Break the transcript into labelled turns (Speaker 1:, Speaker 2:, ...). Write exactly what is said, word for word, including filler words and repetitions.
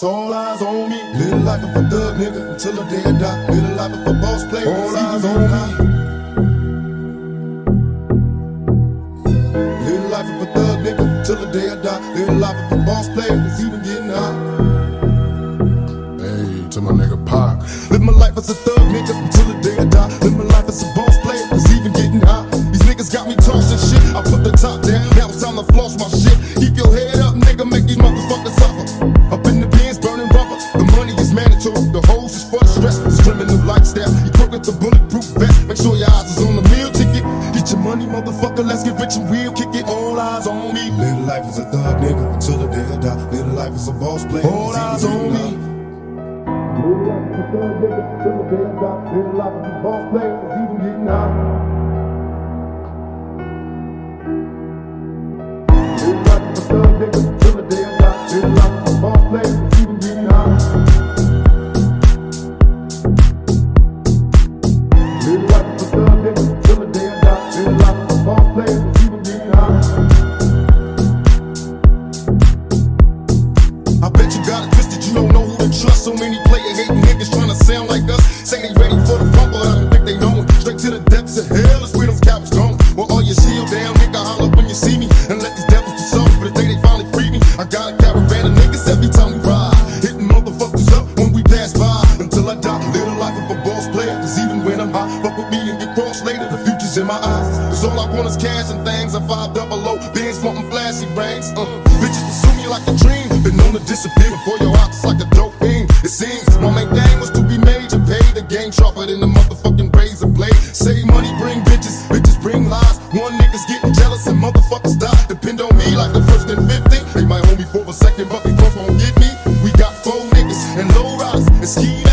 Speaker 1: all eyes on me. Live the life of a thug nigga until the day I die. Live the life of a boss player, all eyes on me. Live the life of a thug nigga until the day I die. Live the life of a boss player, it's even getting hot. Hey, to my nigga Pac. Live my life as a thug nigga until the day I die. Live my life as a boss player, it's even getting hot. These niggas got me tossing shit. I put the top down, now it's time to floss my shit. Keep your head up, nigga, make these motherfuckers suffer. Up in the bins, burning rubber. The money is mandatory, the hose is for the stress. It's criminal lifestyle. You crook with the bulletproof vest. Make sure your eyes is on the meal ticket. Get your money, motherfucker, let's get rich and real. Kick it, all eyes on me. Live the life as a thug nigga until the day I die. Live the life as a boss player, all eyes on me. Live the life as a thug nigga until the day I die. Live the life as a boss player, it's even getting hot. Live the life as a thug nigga until the day I die. Live the life as a boss player, it's even getting hot. Live the life as a thug nigga until the day I die. Live the life as a boss player, it's even getting hot. I bet you got it twisted, you don't know who to trust. So many player hating niggas trying to sound like us. Say they ready for the front, but I don't think they know it. Straight to the depths of hell is where those cowards gone. Well, all your shield down, nigga, holler when you see me. And let these devils be soft for the day they finally free me. I got a caravan of niggas every time we ride. Hitting motherfuckers up when we pass by. Until I die, live the life of a boss player. Cause even when I'm high, fuck with me and get crossed later. The future's in my eyes. Cause all I want is cash and things. I five double O, bands wanting flashy rings. Uh, bitches pursue me like a dream. Been known to disappear before your eyes like a dope fiend. It seems my main thing was to be major. Pay the game sharper than the motherfucking razor blade. Save money, bring bitches, bitches bring lies. One nigga's getting jealous and motherfuckers die. Depend on me like the first and fifty. They might hold me for a second, but they both won't get me. We got four niggas and low riders and ski